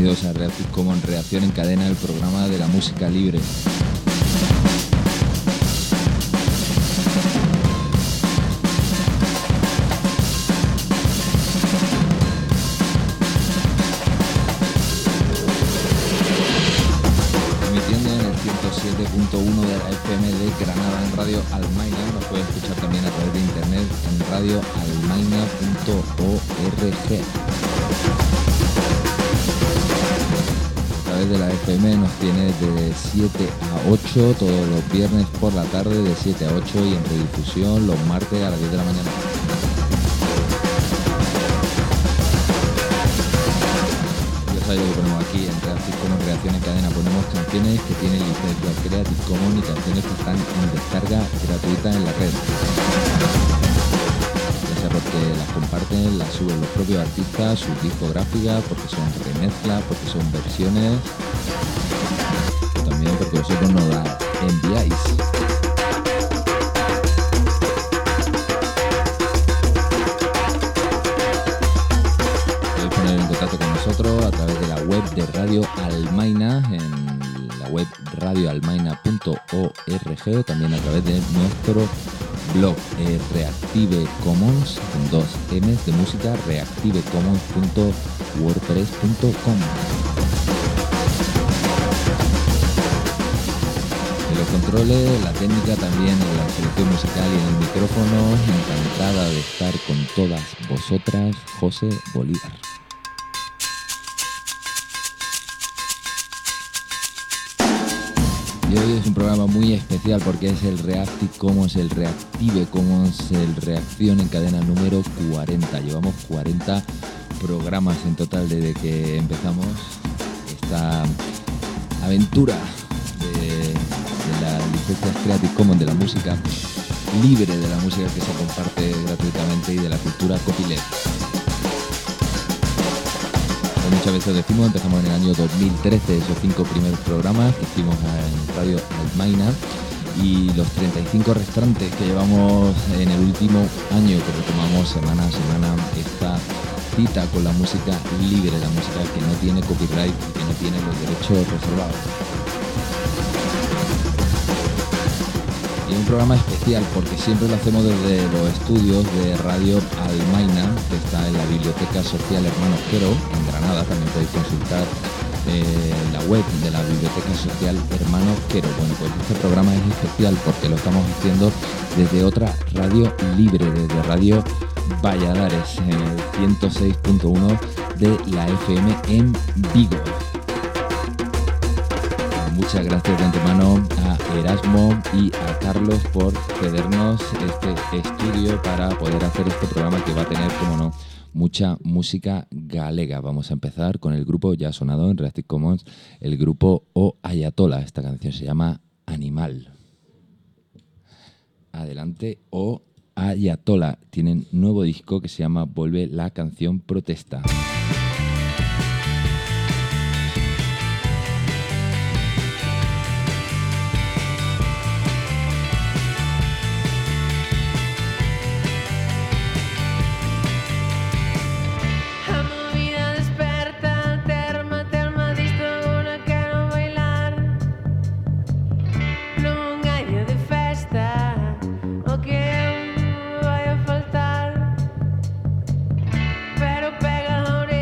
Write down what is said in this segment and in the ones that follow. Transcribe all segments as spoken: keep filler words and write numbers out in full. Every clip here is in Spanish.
bienvenidos a Reactive Commons Reacción en Cadena, el programa de la música libre. Emitiendo en el ciento siete punto uno de la F M de Granada en Radio Almaina. Nos puede escuchar también a través de internet en radio almaina punto org. A través de la F M nos tiene de siete a ocho todos los viernes por la tarde, de siete a ocho, y en redifusión los martes a las diez de la mañana. Ya sabéis lo que ponemos aquí en Reactive Commons Reacción en Cadena. Ponemos canciones que tienen licencia Creative Commons y canciones que están en descarga gratuita en la red. Porque las comparten, las suben los propios artistas, sus discográficas, porque son remezclas, porque son versiones, también porque vosotros nos las enviáis. Podéis poner en contacto con nosotros a través de la web de Radio Almaina, en la web radio almaina punto org, o también a través de nuestro blog eh, Reactive Commons, con dos M's de música, reactive commons punto wordpress punto com. En los controles, la técnica, también en la selección musical y en el micrófono, encantada de estar con todas vosotras, José Bolívar. Y hoy es un programa muy especial porque es el Reactive Commons, el Reactive Commons, el Reacción en Cadena número cuarenta. Llevamos cuarenta programas en total desde que empezamos esta aventura de, de las licencias Creative Commons, de la música libre, de la música que se comparte gratuitamente y de la cultura copyleft. Muchas veces decimos, empezamos en el año dos mil trece, esos cinco primeros programas que hicimos en Radio Almaina, y los treinta y cinco restantes que llevamos en el último año, que retomamos semana a semana esta cita con la música libre, la música que no tiene copyright y que no tiene los derechos reservados. Y es un programa especial porque siempre lo hacemos desde los estudios de Radio Almaina, que está en la Biblioteca Social Hermanos Quero, en Granada. También podéis consultar eh, la web de la Biblioteca Social Hermanos Quero. Bueno, pues este programa es especial porque lo estamos haciendo desde otra radio libre, desde Radio Valladares, en el ciento seis punto uno de la F M en Vigo. Muchas gracias de antemano a Erasmo y a Carlos por cedernos este estudio para poder hacer este programa que va a tener, como no, mucha música galega. Vamos a empezar con el grupo ya sonado en Reactive Commons, el grupo O Ayatola. Esta canción se llama Animal. Adelante, O Ayatola. Tienen nuevo disco que se llama Vuelve la canción protesta. Pero pega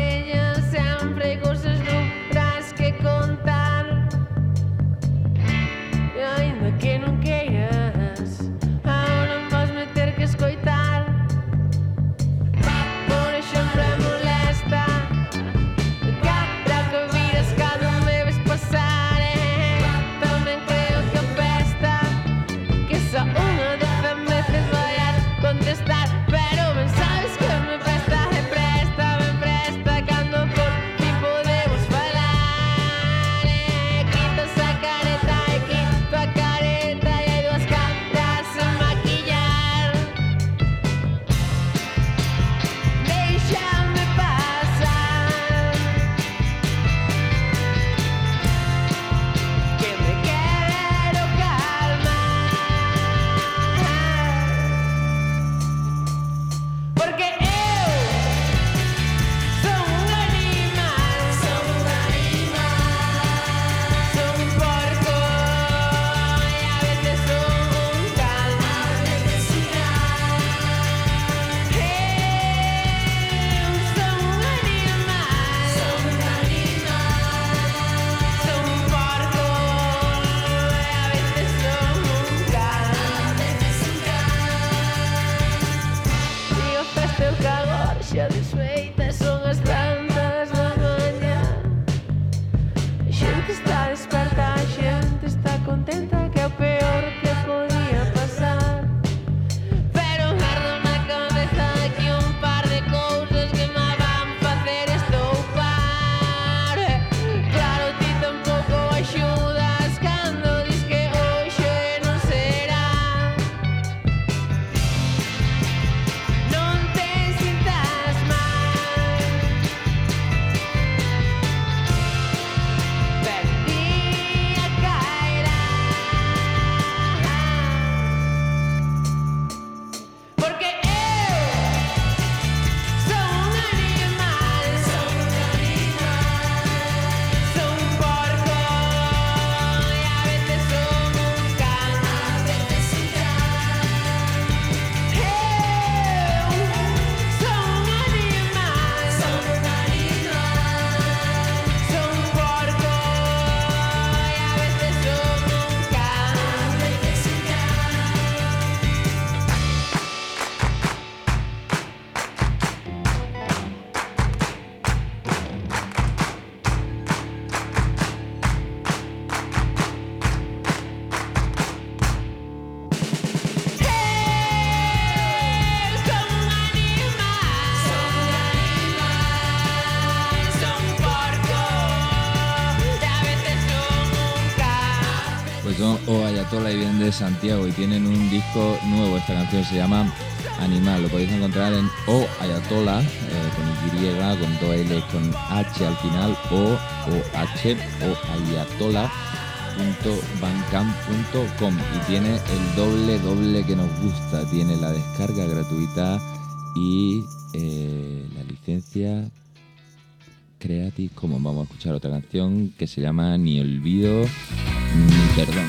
Pues son O Ayatola y vienen de Santiago y tienen un disco nuevo. Esta canción se llama Animal. Lo podéis encontrar en O Ayatola, eh, con Y, con dos L, con H al final, O, O, H, O Ayatola punto bandcamp punto com, y tiene el doble doble que nos gusta. Tiene la descarga gratuita y eh, la licencia Creative Commons. Vamos a escuchar otra canción que se llama Ni olvido ni perdón.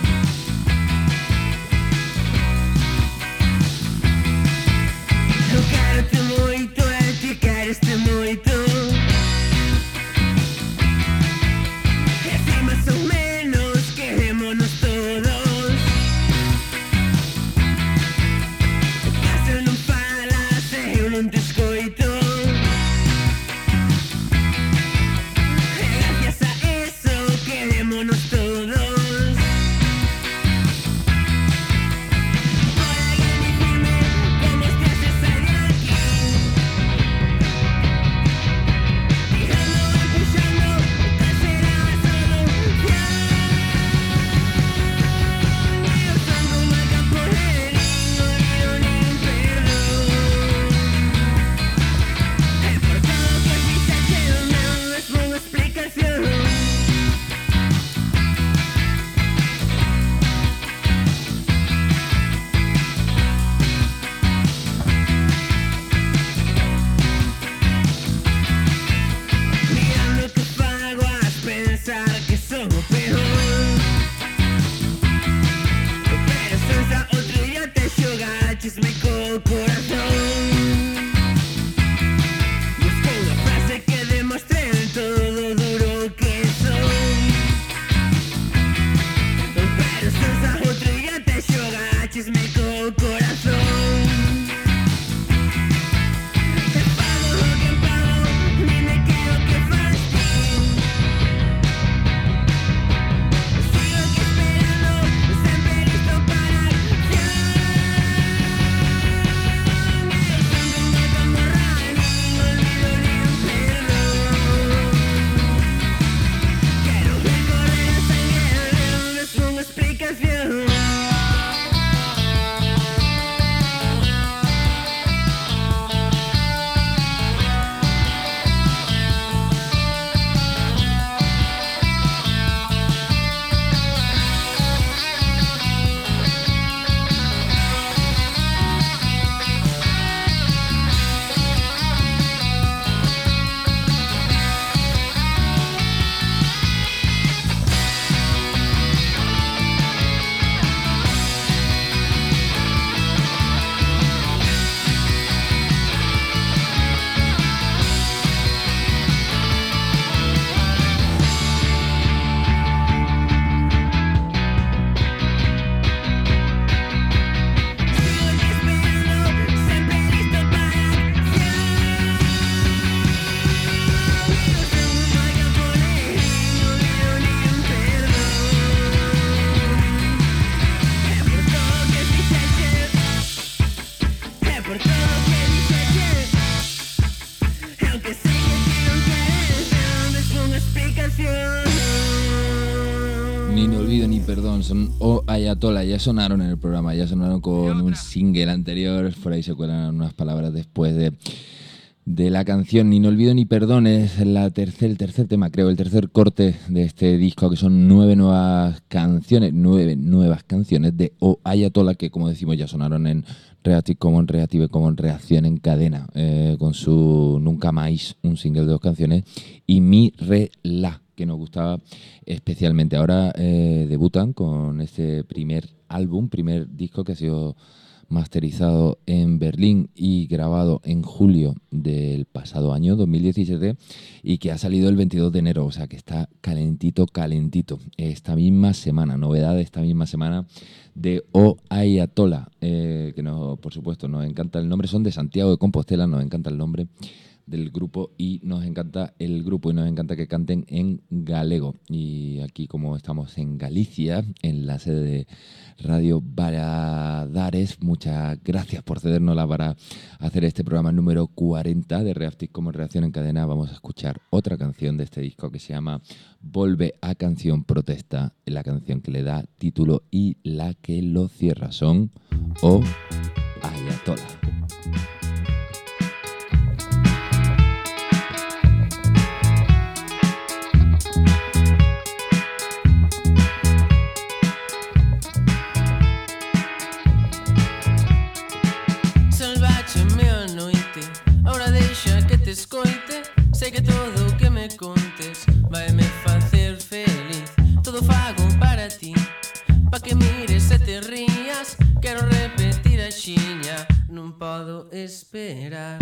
Eu quero-te muito, é que queres-te muito. Que mais ou menos queremos-nos todos. Caso não falas, eu não te escoito. Gracias a eso queremos-nos todos. Son O Ayatola, ya sonaron en el programa, ya sonaron con un single anterior, por ahí se cuelan unas palabras después de, de la canción Ni no olvido ni perdón. Es la tercer, el tercer tema, creo, el tercer corte de este disco, que son nueve nuevas canciones, nueve nuevas canciones de O Ayatola, que como decimos ya sonaron en Creative Commons, Creative Commons, Reacción en Cadena, eh, con su Nunca Más, un single de dos canciones, y Mi Re La, que nos gustaba especialmente. Ahora eh, debutan con este primer álbum, primer disco que ha sido masterizado en Berlín y grabado en julio del pasado año, dos mil diecisiete, y que ha salido el veintidós de enero, o sea que está calentito, calentito. Esta misma semana, novedad de esta misma semana de O Ayatola, eh, que no, por supuesto nos encanta el nombre, son de Santiago de Compostela, nos encanta el nombre del grupo y nos encanta el grupo y nos encanta que canten en galego. Y aquí, como estamos en Galicia, en la sede de Radio Valadares, muchas gracias por cedérnosla para hacer este programa número cuarenta de Reactive Commons Reacción en Cadena. Vamos a escuchar otra canción de este disco que se llama Volve a Canción Protesta, la canción que le da título y la que lo cierra. Son O Ayatola. Escoite, sei que todo o que me contes vai me facer feliz. Todo fago para ti, pa que mires e te rías. Quero repetir a xiña, non podo esperar.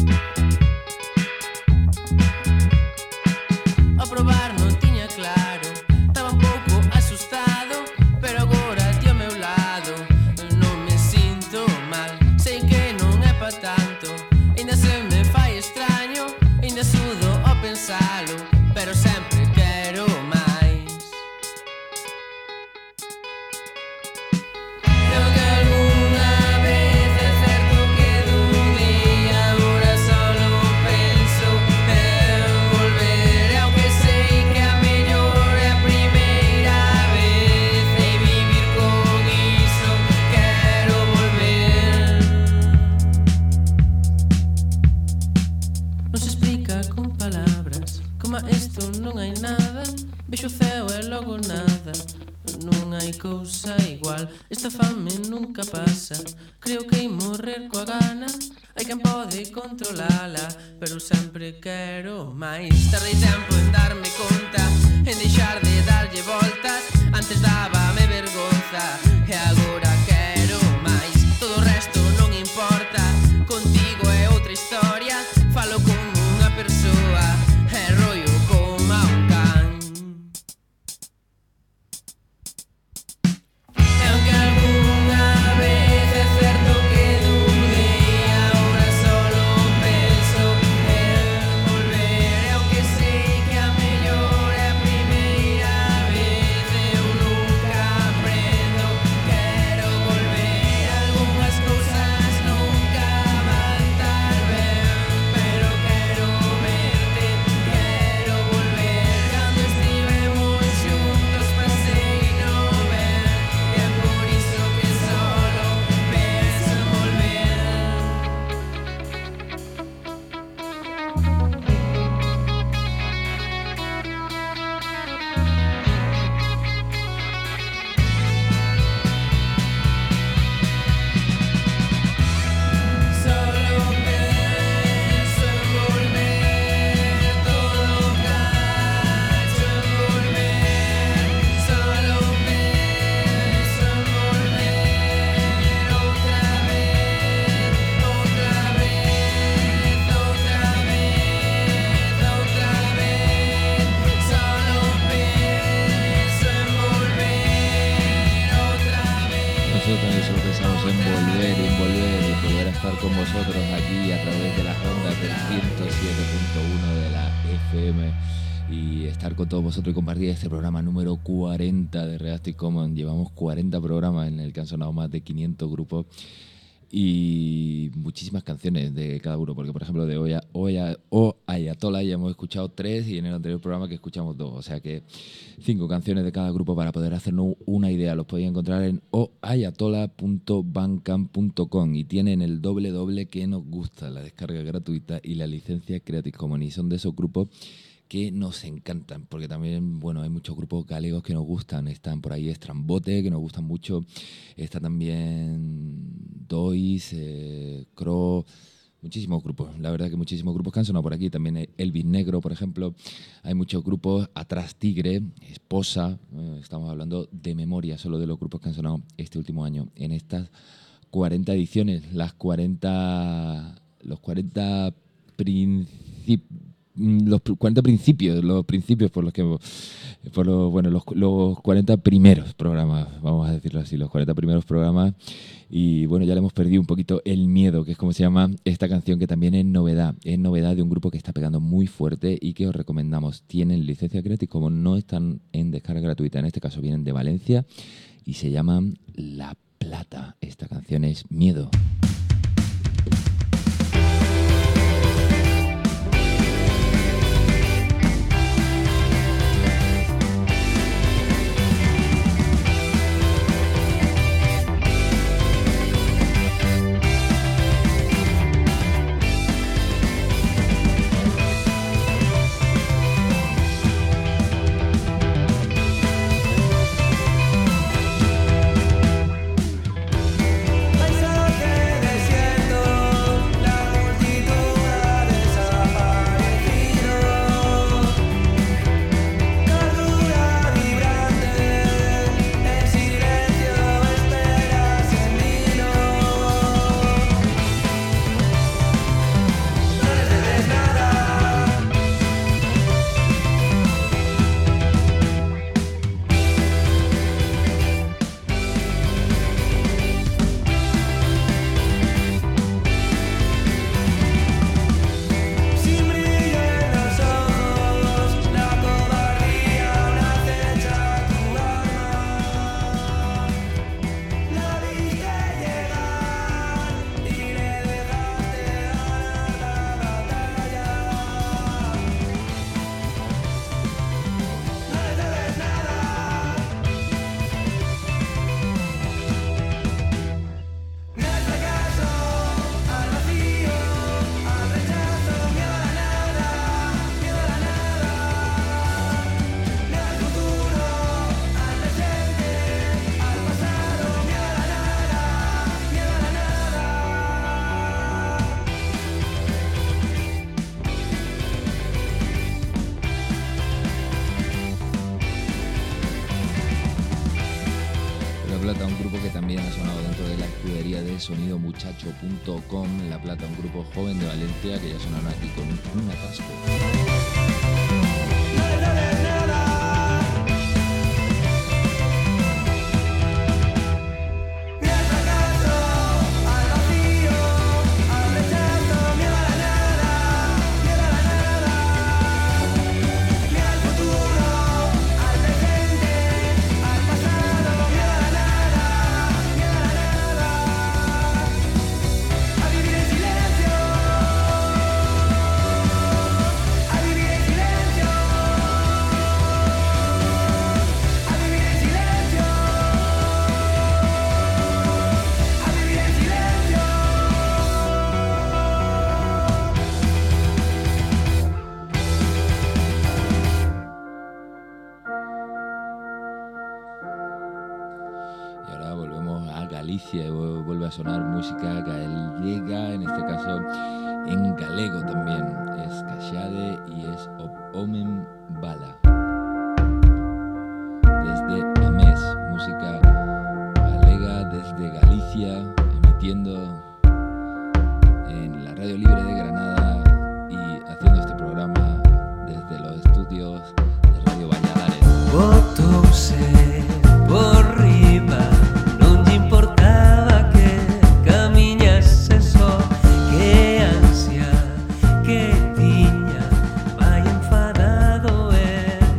A probar non tiña claro, estaba un pouco asustado, pero agora ti ao meu lado non me sinto mal. Sei que non é pa tanto, ainda se me fai extraño, ainda sudo ao pensalo, pero sempre quero máis. Creo que alguna vez é certo que dun día agora solo penso en volver, aunque sei que a mellor é a primeira vez e vivir con iso, quero volver. Non se explica con palabras, como isto non hai nada. Vexo o ceo e logo nada, non hai cousa igual. Esta fame nunca pasa, creo que hai morrer coa gana. Hai quen pode controlala, pero sempre quero máis. Tardei tempo en darme conta, en deixar de darlle voltas. Antes dábame vergonza e agora quero máis. Todo o resto non importa, contigo é outra historia. Falo como unha persoa e rollo como un can. E aunque alguna vez é certo que dun día agora solo penso en volver, e aunque sei que a mellor é a primeira vez, eu nunca aprendo, quero volver. Algunhas cousas nunca van estar ben, pero quero verte, quero volver. Cando estivemos xuntos pasei no ben, e é por iso que solo penso en volver. Solo penso en volver, todo cacho en volver. Solo penso en volver outra vez, outra vez, outra vez, outra vez. Solo penso en volver outra vez. Nosotros también solo pensamos en volver, en volver, en volver a estar con vosotros aquí a través de las ondas del ciento siete punto uno de la F M y estar con todos vosotros y compartir este programa número cuarenta de Reactive Commons. Llevamos cuarenta programas en el que han sonado más de quinientos grupos y muchísimas canciones de cada uno, porque por ejemplo de Oya, Oya, O Ayatola ya hemos escuchado tres y en el anterior programa que escuchamos dos, o sea que cinco canciones de cada grupo para poder hacernos una idea. Los podéis encontrar en o ayatola punto bandcamp punto com y tienen el doble doble que nos gusta, la descarga gratuita y la licencia Creative Commons, y son de esos grupos que nos encantan, porque también, bueno, hay muchos grupos galegos que nos gustan. Están por ahí Estrambote, que nos gustan mucho. Está también Dois, eh, Cro, muchísimos grupos. La verdad que muchísimos grupos que han sonado por aquí. También Elvis Negro, por ejemplo. Hay muchos grupos. Atrás Tigre, Esposa. Eh, estamos hablando de memoria solo de los grupos que han sonado este último año en estas cuarenta ediciones. Las cuarenta... Los cuarenta principios los cuarenta principios, los principios por los que, por los, bueno, los, los cuarenta primeros programas, vamos a decirlo así, los cuarenta primeros programas. Y bueno, ya le hemos perdido un poquito el miedo, que es como se llama esta canción, que también es novedad. Es novedad de un grupo que está pegando muy fuerte y que os recomendamos. Tienen licencia Creative, como no están en descarga gratuita, en este caso vienen de Valencia y se llaman La Plata. Esta canción es Miedo. Plata, un grupo que también ha sonado dentro de la escudería de sonido muchacho punto com. La Plata, un grupo joven de Valencia que ya sonaron aquí con un atasco. Galicia, y vuelve a sonar música gallega, en este caso en galego también. Es Caxade y es Omen Bala. Desde Amés, música galega desde Galicia, emitiendo en la Radio Libre de Granada y haciendo este programa desde los estudios de Radio Valladares. Botouse por riba. Que tiña, vai enfadado e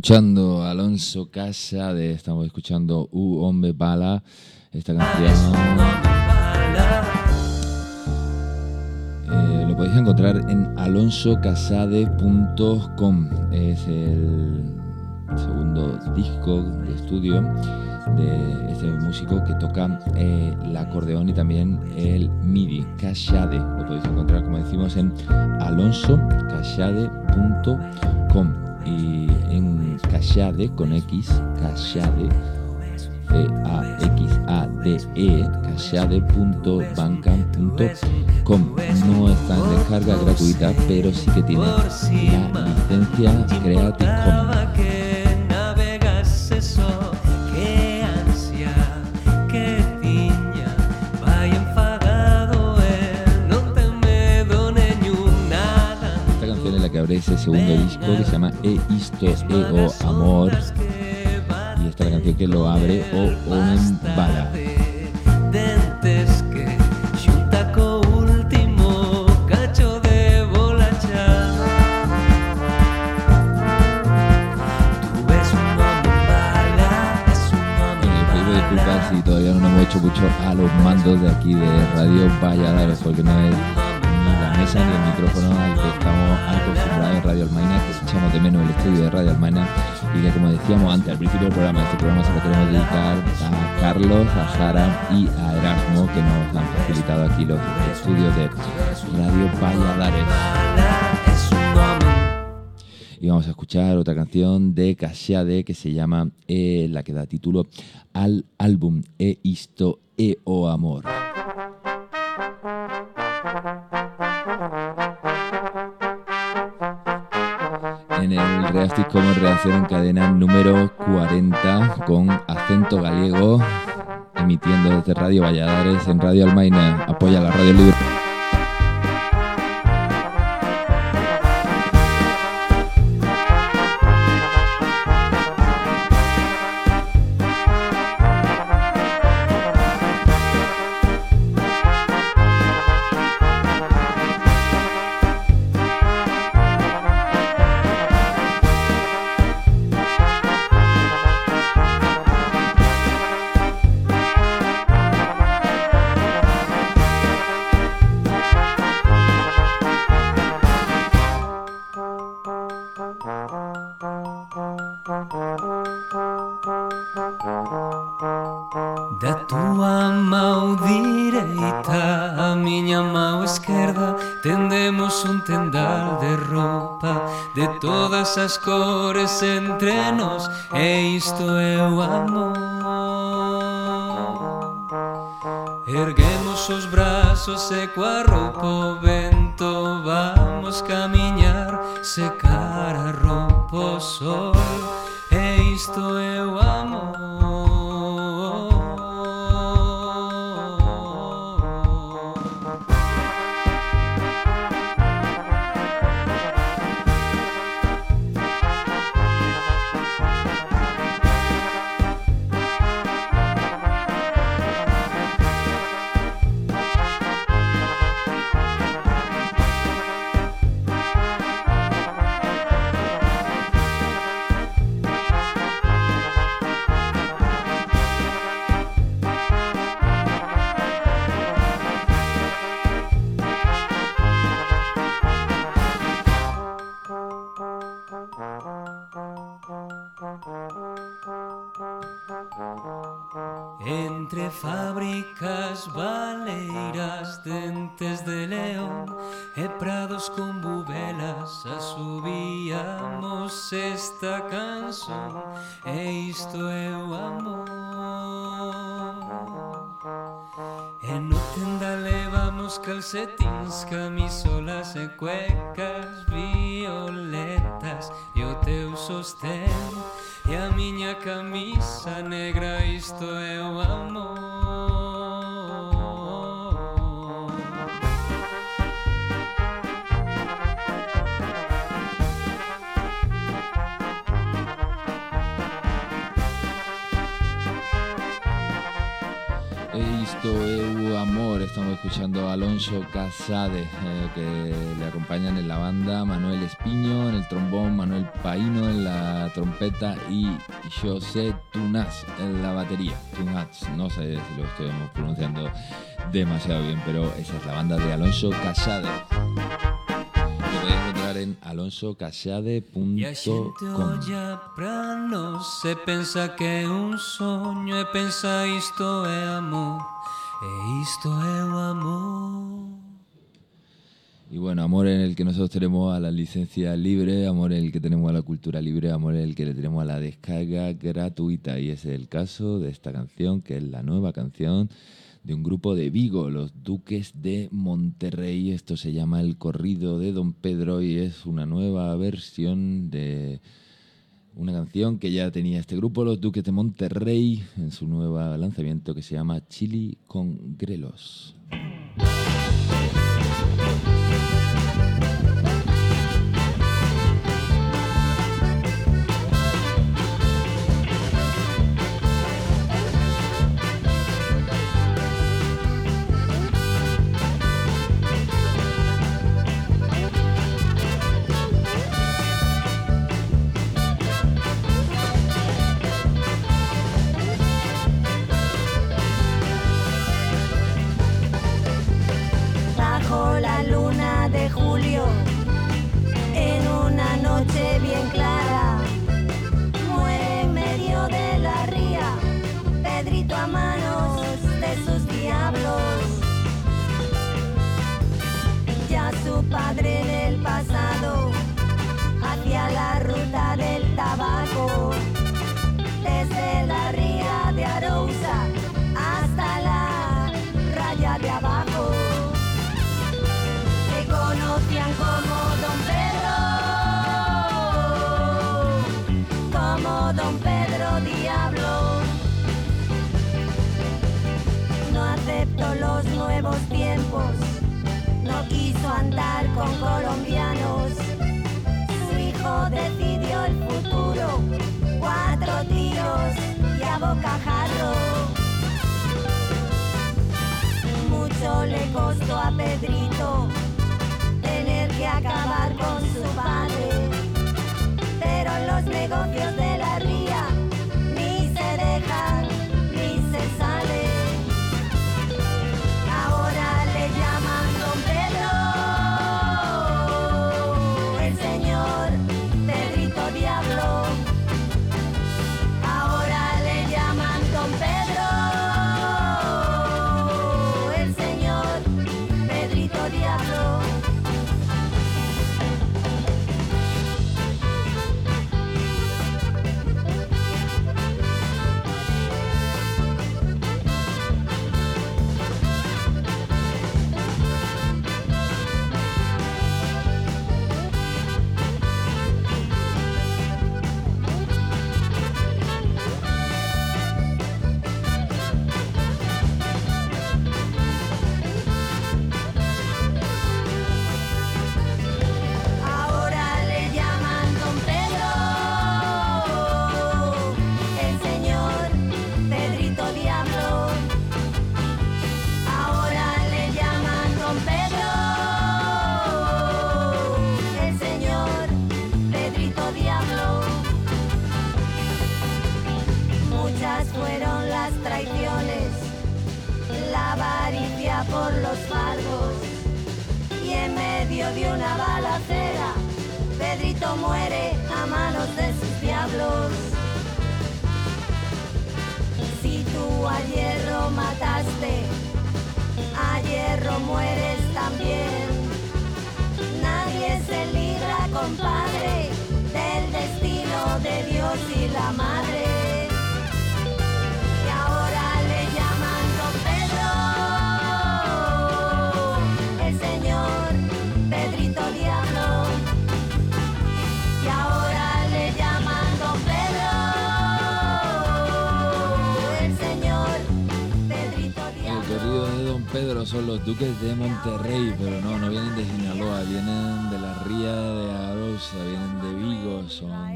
escuchando Alonso Casade, estamos escuchando U Hombre Bala, esta canción eh, lo podéis encontrar en alonso casade punto com, es el segundo disco de estudio de este músico que toca eh, el acordeón y también el MIDI, Casade, lo podéis encontrar como decimos en alonso casade punto com. Y en Casade con X, Casade, C A X A D E, casade punto bandcamp punto com. No está en descarga gratuita, pero sí que tiene la licencia Creative Commons. Que abre ese segundo disco que se llama E Isto E O Amor, y esta es la canción que lo abre O Homem Bala. Disculpas si todavía no nos hemos hecho mucho a los mandos de aquí de Radio Valladares, porque no es la mesa ni el micrófono al que estamos acostumbrados en Radio Almaina, que echamos de menos el estudio de Radio Almaina, y que, como decíamos antes al principio del programa, este programa se lo queremos dedicar a Carlos, a Jara y a Erasmo, que nos han facilitado aquí los estudios de Radio Valladares. Y vamos a escuchar otra canción de Casade que se llama, eh, la que da título al álbum E Isto E O Amor. En el Reactive Commons reacción en cadena número cuarenta con acento gallego, emitiendo desde Radio Valladares en Radio Almaina. Apoya la radio libre. Da tua mão direita a minha mão esquerda tendemos um tendal de roupa de todas as cores entre nós, e isto é o amor. Erguemos os braços e coa roupa o vento vamos caminhar, secar a roupa o sol, e isto é o amor. Entre fábricas, baleiras, dentes de león e prados con bubelas asubíamos esta canción, e isto é o amor. E no tenda levamos calcetins, camisolas e cuecas violetas e o teu sostén e a minha camisa negra, isto é o amor. Isto é o amor. Estamos escuchando a Alonso Casade, eh, que le acompañan en la banda Manuel Espiño en el trombón, Manuel Paino en la trompeta y José Tunás en la batería. Tunás, no sé si lo estoy pronunciando demasiado bien, pero esa es la banda de Alonso Casade. Lo podéis encontrar en alonso casade punto E a xente com. olla pra nós e pensa que é un soño e pensa isto é amor, e isto é o amor. Y bueno, amor en el que nosotros tenemos a la licencia libre, amor en el que tenemos a la cultura libre, amor en el que le tenemos a la descarga gratuita. Y ese es el caso de esta canción, que es la nueva canción de un grupo de Vigo, los Duques de Monterrey. Esto se llama El Corrido de Don Pedro y es una nueva versión de una canción que ya tenía este grupo, los Duques de Monterrey, en su nuevo lanzamiento que se llama Chili con Grelos. Andar con colombianos, su hijo decidió el futuro, cuatro tiros y a bocajarro. Mucho le costó a Pedrito tener que acabar con su padre, pero los negocios de la ría ni se dejan ni se salen. Ahora le llaman Don Pedro, el señor Pedrito Diablo. Ahora le llaman Don Pedro, el señor Pedrito Diablo. Por los fardos y en medio de una balacera Pedrito muere a manos de sus diablos. Si tú a hierro mataste, a hierro mueres también. Nadie se libra, compadre, del destino de Dios y la madre. Y ahora le llaman Don Pedro, el señor Pedrito Diablo. Y ahora le llaman Don Pedro, el señor Pedrito Diablo. El corrido de Don Pedro son los Duques de Monterrey, pero no, no vienen de Sinaloa, vienen de la Ría de Arousa, vienen de Vigo, son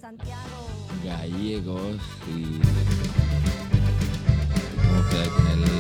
gallegos y como ustedes con el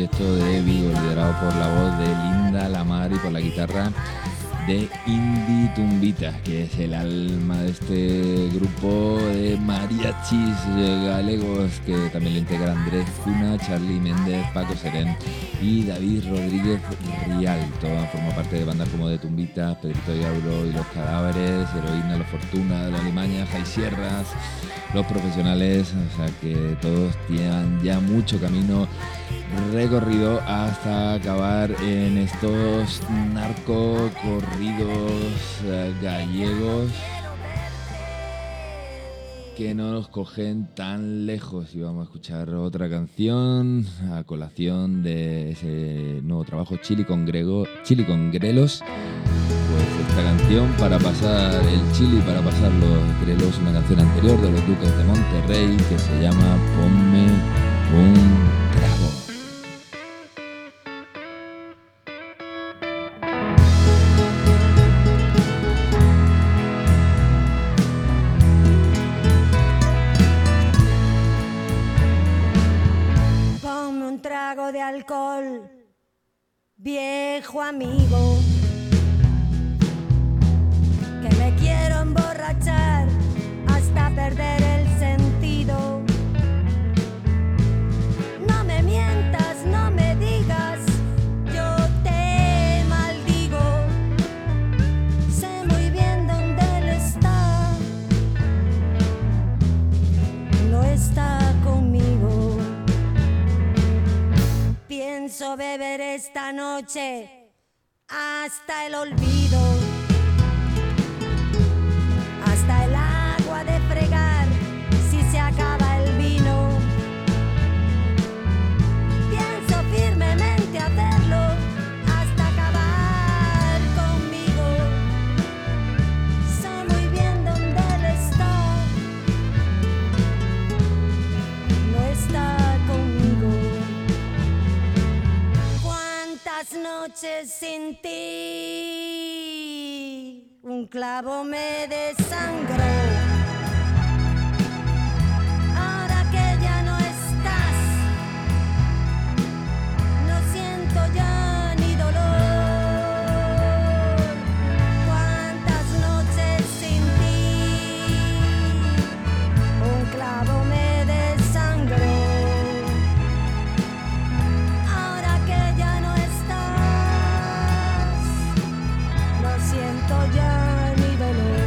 proyecto de Vigo, liderado por la voz de Linda Lamar y por la guitarra de Indy Tumbita, que es el alma de este grupo de mariachis galegos, que también lo integra Andrés Cuna, Charlie Méndez, Paco Serén y David Rodríguez Rial. Todo forma parte de bandas como de Tumbita, Pedrito Diablo y Los Cadáveres, Heroína, Los Fortuna, La Alimaña, Jai Sierras, Los Profesionales, o sea que todos tienen ya mucho camino recorrido hasta acabar en estos narcocorridos eh, gallegos que no nos cogen tan lejos. Y vamos a escuchar otra canción a colación de ese nuevo trabajo, Chili con Grego, Chili con Grelos. Pues esta canción para pasar el chili, para pasar los grelos, una canción anterior de los Duques de Monterrey que se llama Ponme un trago. De alcohol, viejo amigo, que me quiero emborrachar hasta perder el sentido. No me mientas, no me digas, yo te maldigo. Sé muy bien dónde él está, no está conmigo. Pienso beber esta noche hasta el olvido, hasta el agua de fregar si se acaba el vino. Pienso firmemente hacerlo hasta acabar conmigo. Sé muy bien dónde él está, no está conmigo. Noches sin ti, un clavo me desangró. Ahora que ya no estás, no siento ya ni dolor. Cuántas noches sin ti, un clavo me desangró. Siento ya mi dolor.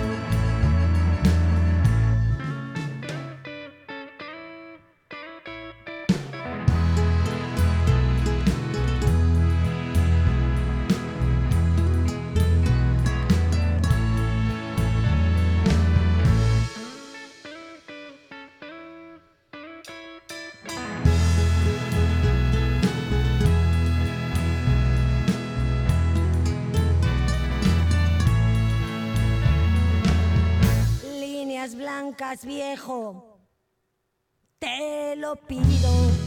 Blancas, viejo, te lo pido,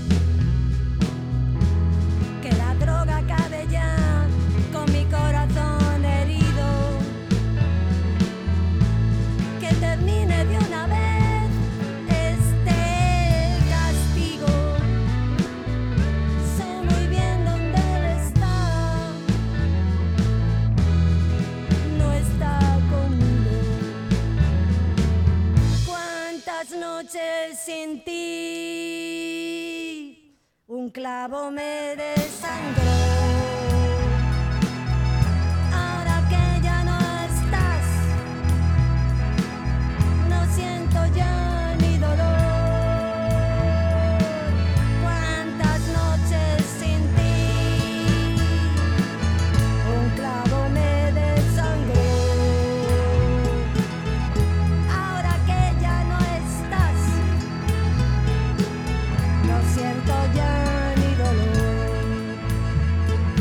que la droga acabe ya con mi corazón herido, que termine de una vez este castigo. Sé muy bien dónde él está, no está conmigo. Noches sin ti, un clavo me desangró. Ahora que ya no estás, no siento ya ni dolor. Cuántas noches sin ti, un clavo me desangró. No siento ya ni dolor.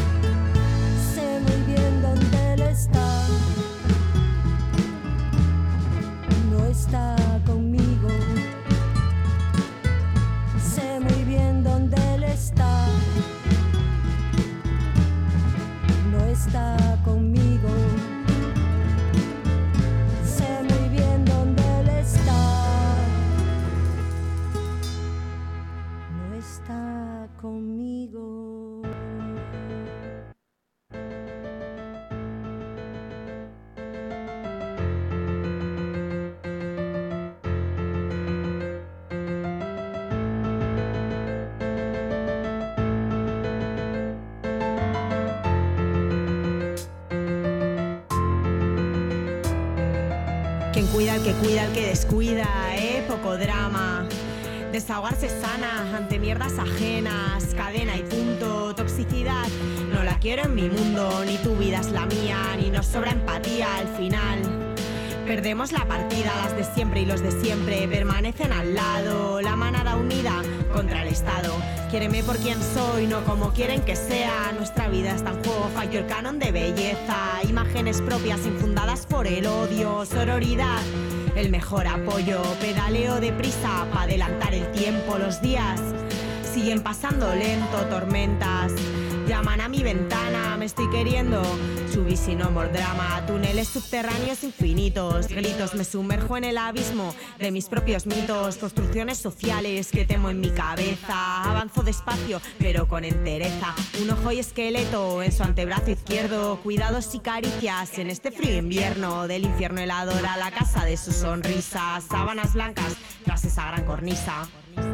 Quien cuida al que cuida, al que descuida, eh, poco drama. Desahogarse sana ante mierdas ajenas, cadena y punto, toxicidad. No la quiero en mi mundo, ni tu vida es la mía, ni nos sobra empatía al final. Perdemos la partida, las de siempre y los de siempre permanecen al lado. La manada unida contra el Estado. Quiéreme por quien soy, no como quieren que sea. Nuestra vida está en juego, falló el canon de belleza. Imágenes propias infundadas por el odio. Sororidad, el mejor apoyo. Pedaleo deprisa para adelantar el tiempo. Los días siguen pasando lento, tormentas llaman a mi ventana, me estoy queriendo. Chubis no more drama, túneles subterráneos infinitos. Gritos, me sumerjo en el abismo de mis propios mitos. Construcciones sociales que temo en mi cabeza. Avanzo despacio, pero con entereza. Un ojo y esqueleto en su antebrazo izquierdo. Cuidados y caricias en este frío invierno. Del infierno helador a la casa de sus sonrisas. Sábanas blancas tras esa gran cornisa.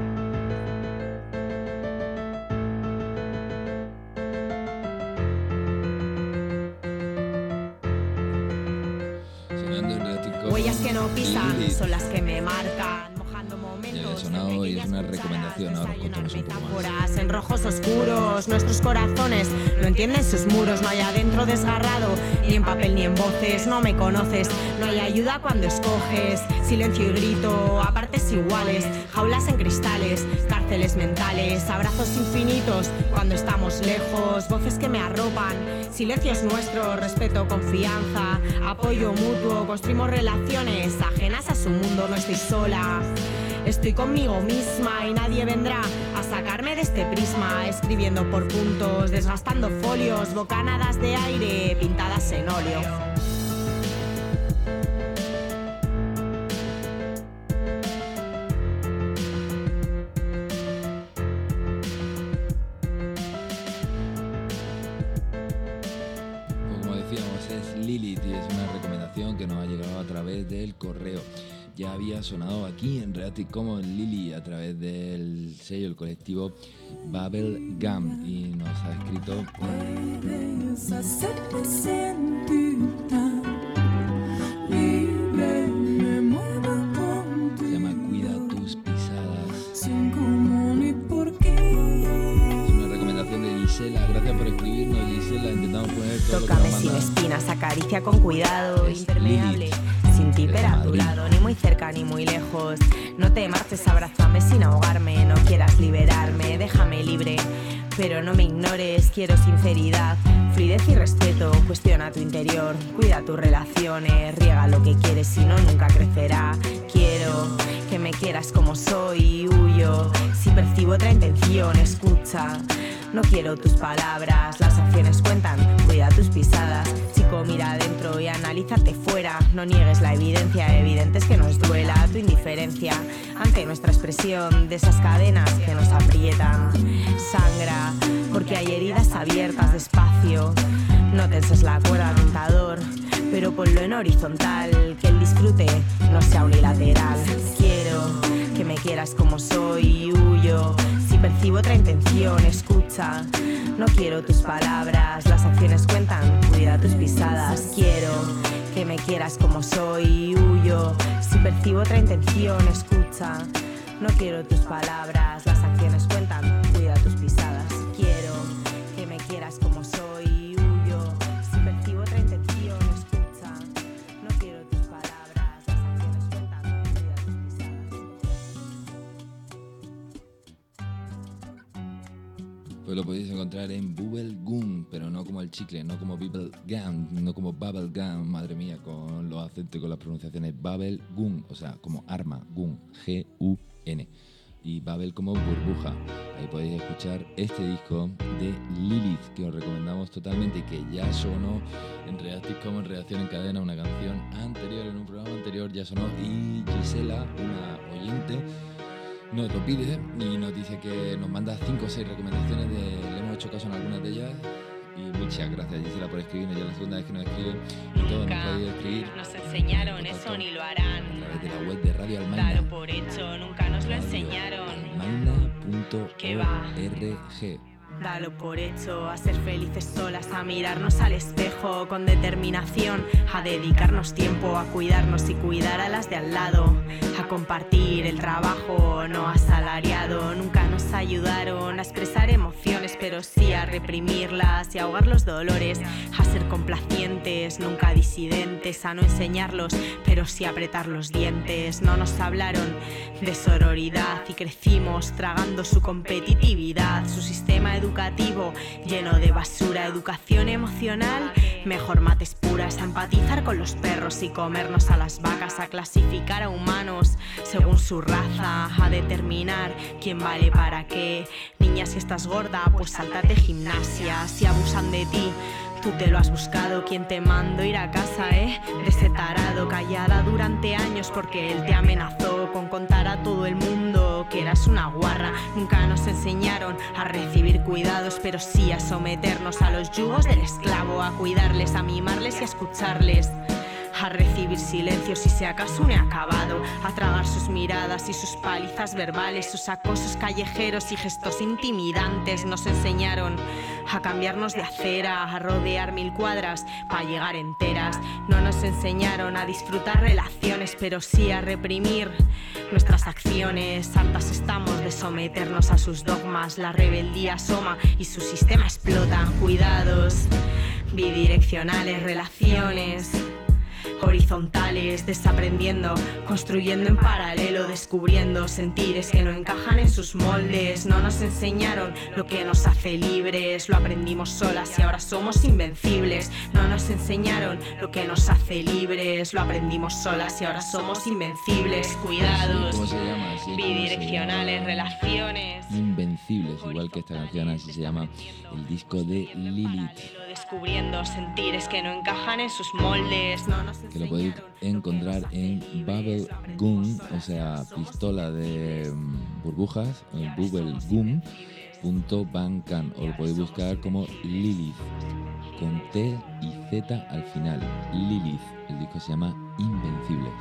Huellas que no pisan son las que me marcan, mojando momentos. Ya ha sonado y es una recomendación, ahora os contamos un poco más. En rojos oscuros, nuestros corazones no entienden sus muros. No hay adentro desgarrado, ni en papel ni en voces. No me conoces, no hay ayuda cuando escoges. Silencio y grito, a partes iguales. Jaulas en cristales, cárceles mentales. Abrazos infinitos cuando estamos lejos. Voces que me arropan, silencios nuestros. Respeto, confianza, apoyo mutuo. Construimos relaciones ajenas a su mundo. No estoy sola, estoy conmigo misma y nadie vendrá a sacarme de este prisma. Escribiendo por puntos, desgastando folios, bocanadas de aire pintadas en óleo. Como decíamos, es Lilith y es una recomendación que nos ha llegado a través del correo. Ya había sonado aquí en Reatic como Lily a través del sello, el colectivo Bubble Gum, y nos ha escrito se llama Cuida tus pisadas. Es una recomendación de Gisela. Gracias por escribirnos, Gisela. Intentamos poner todo Tócame lo que sin nos manda. espinas, acaricia con cuidado, Es impermeable. Lilith. Sin ti, pero a tu lado, ni muy cerca ni muy lejos. No te marches, abrázame sin ahogarme. No quieras liberarme, déjame libre. Pero no me ignores, quiero sinceridad, fluidez y respeto. Cuestiona tu interior, cuida tus relaciones. Riega lo que quieres, si no nunca crecerá. Quiero que me quieras como soy, huyo. Si percibo otra intención, escucha. No quiero tus palabras, las acciones cuentan, cuida tus pisadas. Chico, mira adentro y analízate fuera. No niegues la evidencia, evidente es que nos duela tu indiferencia ante nuestra expresión de esas cadenas que nos aprietan. Sangra, porque hay heridas abiertas despacio. No tenses la cuerda, tentador, pero ponlo en horizontal, que el disfrute no sea unilateral. Quiero que me quieras como soy, huyo. Si percibo otra intención, escucha. No quiero tus palabras, las acciones cuentan, cuida tus pisadas. Quiero que me quieras como soy, huyo. Si percibo otra intención, escucha. No quiero tus palabras, las acciones cuentan, cuida tus pisadas. Quiero que me quieras como soy, huyo. Si percibo otra intención, escucha. No quiero tus palabras, las acciones cuentan, cuida tus pisadas. Pues lo podéis encontrar en Bubble Gum, pero no como el chicle, no como Bubble Gum, no como Bubble Gum, madre mía, con los acentos y con las pronunciaciones. Bubble Gum, o sea, como arma, Gum, G U N. Y Bubble como burbuja. Ahí podéis escuchar este disco de Lilith, que os recomendamos totalmente y que ya sonó en Reactive como en Reacción en Cadena, una canción anterior, en un programa anterior ya sonó. Y Gisela, una oyente, nos lo pide y nos dice que nos manda cinco o seis recomendaciones, de, le hemos hecho caso en algunas de ellas. Y muchas gracias, Gisela, por escribirnos. Ya es la segunda vez que nos escriben y todos nos podéis escribir. Nos enseñaron eso ni lo harán. A través de la web de Radio Almaina. Dalo por hecho, nunca nos lo enseñaron. Almaina punto ¿Qué va? org. Dalo por hecho, a ser felices solas, a mirarnos al espejo con determinación, a dedicarnos tiempo, a cuidarnos y cuidar a las de al lado, a compartir el trabajo no asalariado. Nunca nos ayudaron a expresar emociones, pero sí a reprimirlas y ahogar los dolores, a ser complacientes, nunca disidentes, a no enseñarlos, pero sí apretar los dientes. No nos hablaron de sororidad y crecimos tragando su competitividad, su sistema educativo educativo lleno de basura, educación emocional, mejor mates puras, a empatizar con los perros y comernos a las vacas, a clasificar a humanos según su raza, a determinar quién vale para qué. Niña, si estás gorda, pues sáltate gimnasia. Si abusan de ti, tú te lo has buscado. ¿Quién te mandó ir a casa, eh? De ese tarado, callada durante años porque él te amenazó con contar a todo el mundo que eras una guarra. Nunca nos enseñaron a recibir cuidados, pero sí a someternos a los yugos del esclavo, a cuidarles, a mimarles y a escucharles, a recibir silencio si se acaso no he acabado, a tragar sus miradas y sus palizas verbales, sus acosos callejeros y gestos intimidantes. Nos enseñaron a cambiarnos de acera, a rodear mil cuadras para llegar enteras. No nos enseñaron a disfrutar relaciones, pero sí a reprimir nuestras acciones. Hartas estamos de someternos a sus dogmas, la rebeldía asoma y su sistema explota. Cuidados bidireccionales, relaciones horizontales, desaprendiendo, construyendo en paralelo, descubriendo sentires que no encajan en sus moldes. No nos enseñaron lo que nos hace libres, lo aprendimos solas y ahora somos invencibles. No nos enseñaron lo que nos hace libres, lo aprendimos solas y ahora somos invencibles. Cuidados ¿Cómo se llama? Sí, ¿cómo bidireccionales, se llama? relaciones Invencibles, igual que esta canción, así se llama el disco de Lilith, descubriendo sentires que no encajan en sus moldes. No nos que lo podéis encontrar en Bubble Gum, o sea, pistola de um, burbujas, en bubblegum punto bandcamp, o lo podéis buscar como Lilith, con T y Z al final. Lilith, el disco se llama Invencibles.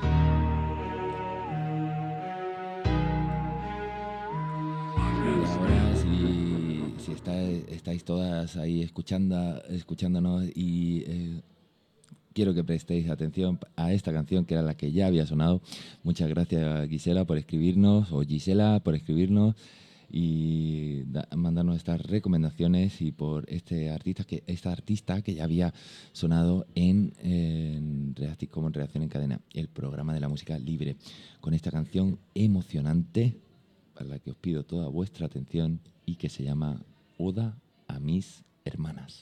Y ahora, si, si está, estáis todas ahí escuchando, escuchándonos y eh, quiero que prestéis atención a esta canción que era la que ya había sonado. Muchas gracias, Gisela, por escribirnos, o Gisela por escribirnos y da, mandarnos estas recomendaciones, y por este artista que esta artista que ya había sonado en, en Reacti- como en Reacción en Cadena, el programa de la música libre, con esta canción emocionante para la que os pido toda vuestra atención y que se llama Oda a mis hermanas.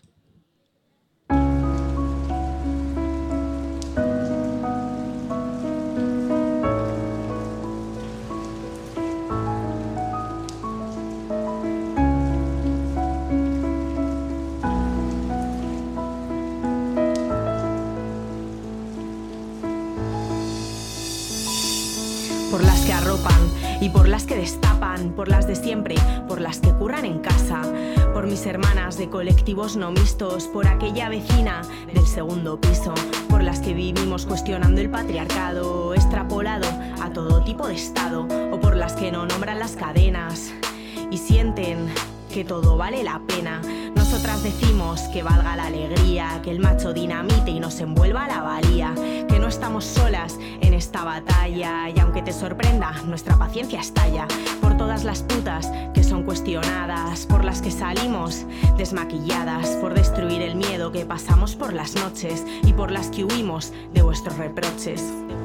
Por las que arropan y por las que destapan, por las de siempre, por las que curran en casa, por mis hermanas de colectivos no mixtos, por aquella vecina del segundo piso, por las que vivimos cuestionando el patriarcado extrapolado a todo tipo de estado, o por las que no nombran las cadenas y sienten que todo vale la pena. Nosotras decimos que valga la alegría, que el macho dinamite y nos envuelva la valía, que no estamos solas en esta batalla, y aunque te sorprenda, nuestra paciencia estalla por todas las putas que son cuestionadas, por las que salimos desmaquilladas, por destruir el miedo que pasamos por las noches y por las que huimos de vuestros reproches.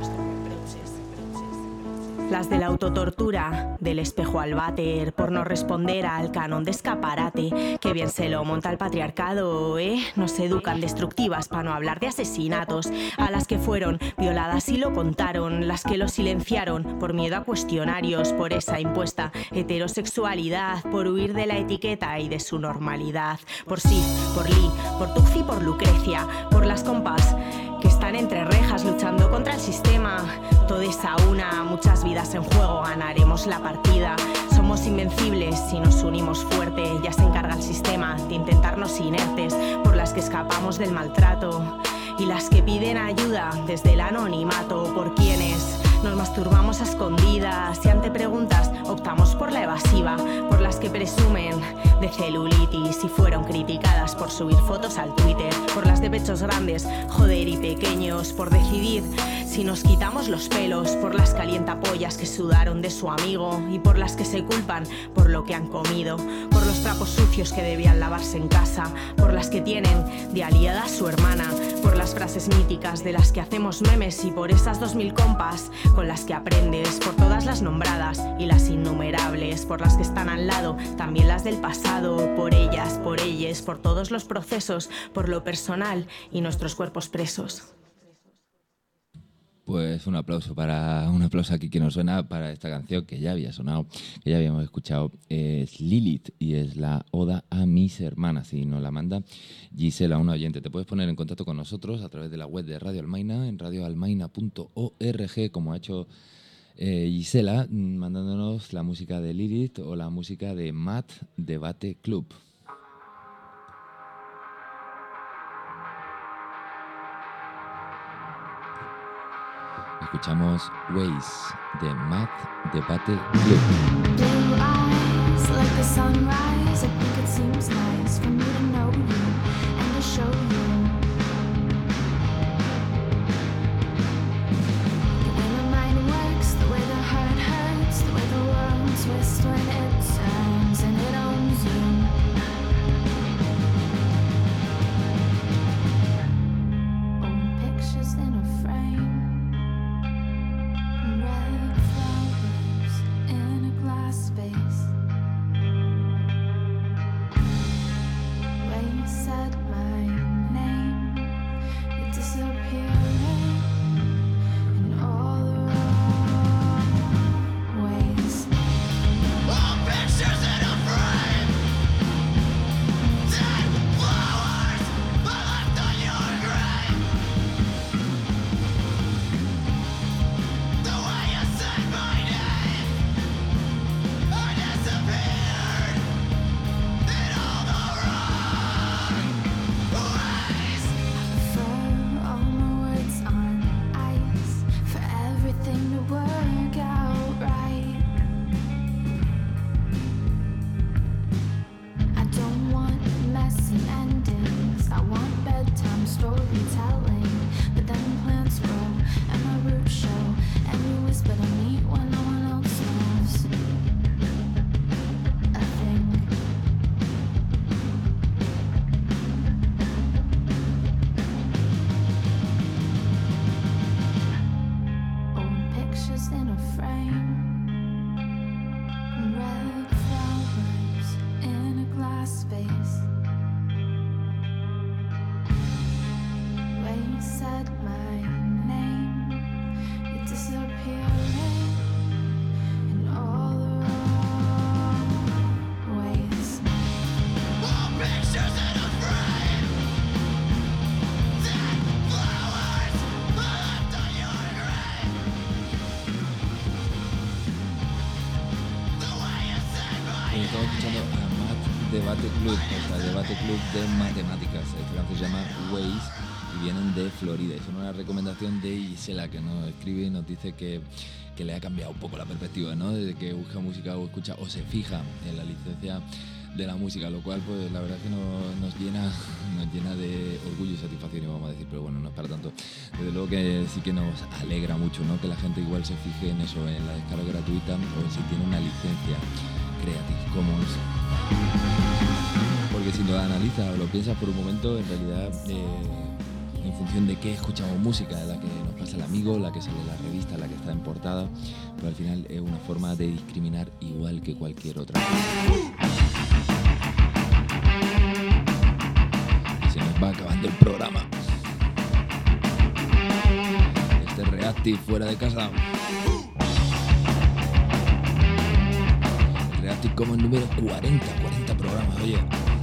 Las de la autotortura, del espejo al váter, por no responder al canon de escaparate, que bien se lo monta el patriarcado, ¿eh? Nos educan destructivas para no hablar de asesinatos, a las que fueron violadas y lo contaron, las que lo silenciaron por miedo a cuestionarios, por esa impuesta heterosexualidad, por huir de la etiqueta y de su normalidad, por Sif, por Lee, por Tuxi, por Lucrecia, por las compas que están entre rejas luchando contra el sistema. Todes a una, muchas vidas en juego, ganaremos la partida. Somos invencibles si nos unimos fuerte, ya se encarga el sistema de intentarnos inertes, por las que escapamos del maltrato y las que piden ayuda desde el anonimato, por quienes nos masturbamos a escondidas y ante preguntas optamos por la evasiva, por las que presumen de celulitis y fueron criticadas por subir fotos al Twitter, por las de pechos grandes, joder, y pequeños, por decidir si nos quitamos los pelos, por las calientapollas que sudaron de su amigo y por las que se culpan por lo que han comido, por los trapos sucios que debían lavarse en casa, por las que tienen de aliada a su hermana, por las frases míticas de las que hacemos memes y por esas dos mil compas con las que aprendes, por todas las nombradas y las innumerables, por las que están al lado, también las del pasado, por ellas, por ellas, por todos los procesos, por lo personal y nuestros cuerpos presos. Pues un aplauso para un aplauso aquí que nos suena para esta canción que ya había sonado, que ya habíamos escuchado. Es Lilith y es la oda a mis hermanas y nos la manda Gisela, una oyente. Te puedes poner en contacto con nosotros a través de la web de Radio Almaina en radio almaina punto org, como ha hecho eh, Gisela, mandándonos la música de Lilith o la música de Matt Debate Club. Escuchamos Ways de Matt Debate Club. Blue eyes like the sunrise. I think it seems nice for me to know you and to show you the way my mind works, the way the heart hurts, the way the world twists when it turns and it owns you. Old pictures in a frame. Red flowers in a glass space. When you said my name, you disappeared in all the wrong ways. All pictures in a frame. Dead flowers left on your grave. The way you said my name, I disappeared in all the wrong ways. I prefer all my words on ice for everything to work out right. I don't want messy endings. I want bedtime storytelling. But then plants grow and my roots show. And you whisper to me when no one else knows a thing. Old pictures in a frame. Red flowers in a glass space. When you said my name, you disappeared in all the wrong ways. All pictures in a frame. Dead flowers left on your grave. The way you said my Hoy estamos escuchando a Matt Debate Club, o sea, Debate Club de Matemáticas. Esta canción se llama Ways y vienen de Florida. Es una recomendación de Gisela que nos escribe y nos dice que, que le ha cambiado un poco la perspectiva, ¿no? Desde que busca música o escucha o se fija en la licencia de la música, lo cual pues la verdad es que nos, nos llena nos llena de orgullo y satisfacción, y vamos a decir, pero bueno, no es para tanto. Desde luego que sí que nos alegra mucho, ¿no? Que la gente igual se fije en eso, en la descarga gratuita o en si tiene una licencia Creative Commons. Porque si lo analizas o lo piensas por un momento, en realidad eh, en función de qué escuchamos música, la que nos pasa el amigo, la que sale en la revista, la que está en portada, pero al final es una forma de discriminar igual que cualquier otra. Se nos va acabando el programa. Este Reactive fuera de casa. El Reactive como el número cuarenta, cuarenta programas, oye.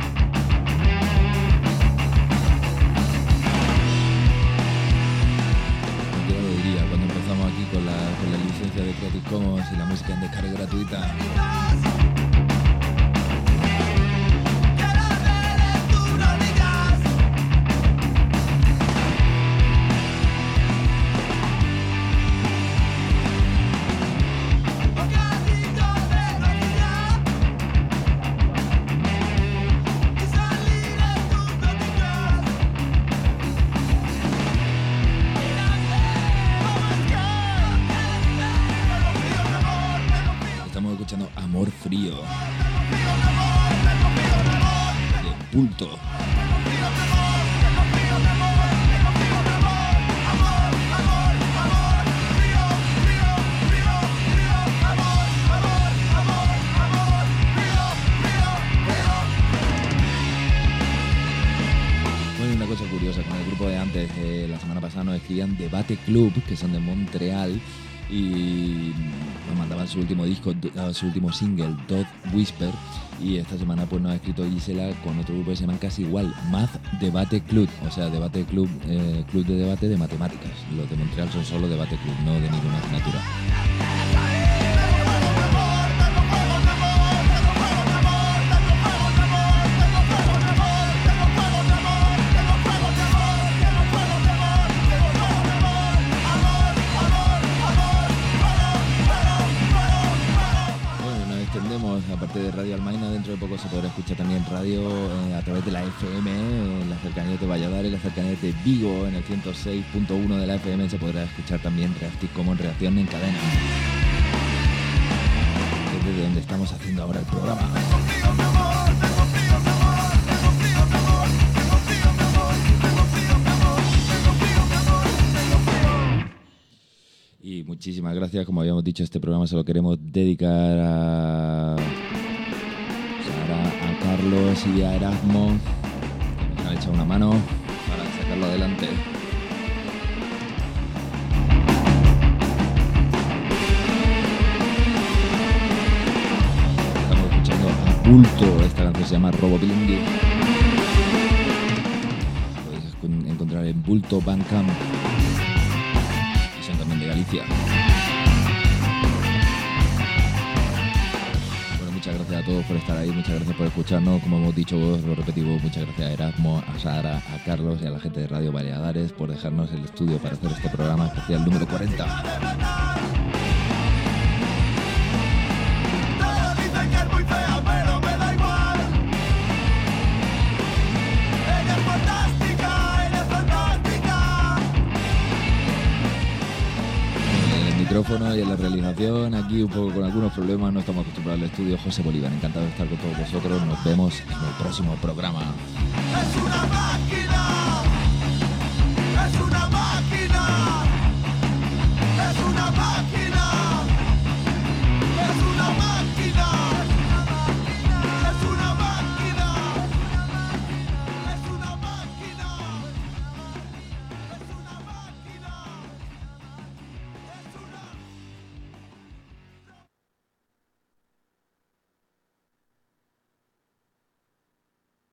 Yo lo diría cuando empezamos aquí con la, con la licencia de Creative Commons y la música en descarga gratuita. escuchando Amor Frío de Bulto. Bueno, una cosa curiosa, con el grupo de antes, eh, la semana pasada nos escribían Debate Club, que son de Montreal, y nos mandaban su último disco, su último single, Dog Whisper, y esta semana pues nos ha escrito Gisela con otro grupo que se llaman casi igual, Math Debate Club, o sea, Debate Club, eh, club de debate de matemáticas. Los de Montreal son solo Debate Club, no de ninguna asignatura. Aparte de Radio Almaina, dentro de poco se podrá escuchar también radio eh, a través de la F M, eh, en la cercanía de Valladares, en la cercanía de Vigo, en el ciento seis punto uno de la F M se podrá escuchar también Reactive Commons, Reacción en Cadena, que es desde donde estamos haciendo ahora el programa. Y muchísimas gracias, como habíamos dicho, este programa se lo queremos dedicar a Sara, a Carlos y a Erasmo, que nos han echado una mano para sacarlo adelante. Estamos escuchando a Bulto, esta canción se llama Robo Bilingui. Podéis encontrar en Bulto Bandcamp. También de Galicia. Bueno, muchas gracias a todos por estar ahí, muchas gracias por escucharnos, como hemos dicho, lo repetimos, muchas gracias a Erasmo, a Sara, a Carlos y a la gente de Radio Valladares por dejarnos el estudio para hacer este programa especial número cuarenta. Micrófono y en la realización, aquí un poco con algunos problemas, no estamos acostumbrados al estudio. José Bolívar, encantado de estar con todos vosotros, nos vemos en el próximo programa. Es una máquina, es una máquina.